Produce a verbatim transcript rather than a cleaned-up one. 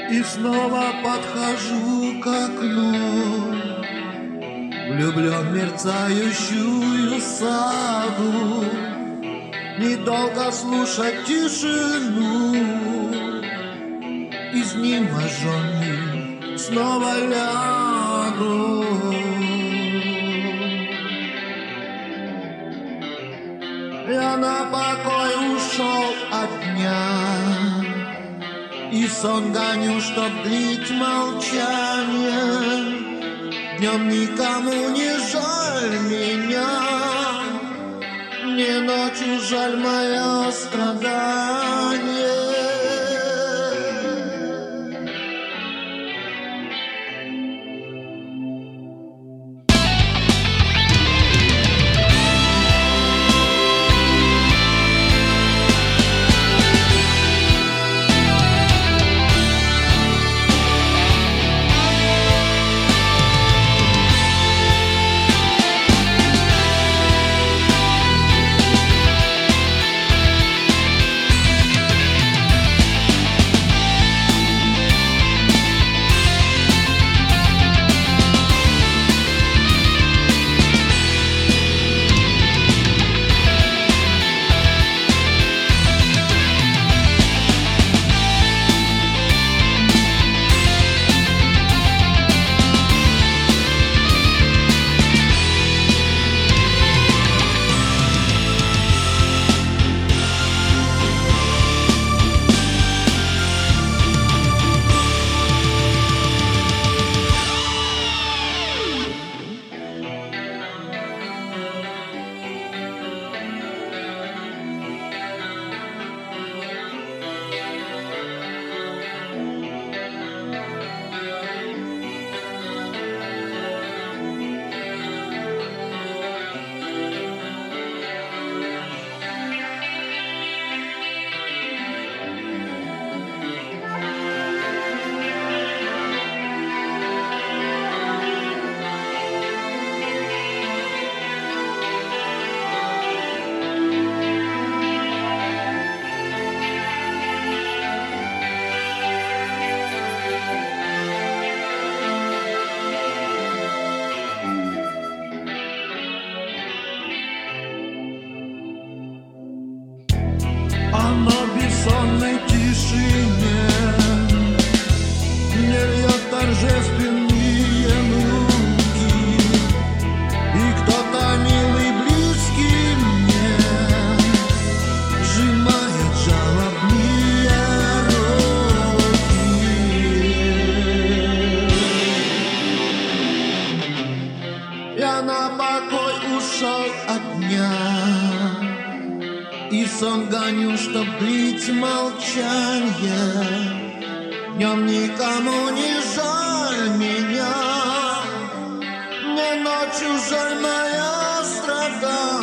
И снова подхожу к окну, влюблен в мерцающую саду. Недолго слушать тишину, изнеможенный снова лягу. Я на покой ушел от дня, и сон гоню, чтоб длить молчание. Днем никому не жаль меня, мне ночью жаль мое страдание. Оно в бессонной тишине мне льет торжественные муки, и кто-то милый, близкий мне сжимает жалобные руки. Я на покой ушел от дня, и сон гоню, чтоб длить молчанье. Днем никому не жаль меня, мне ночью жаль мое страдание.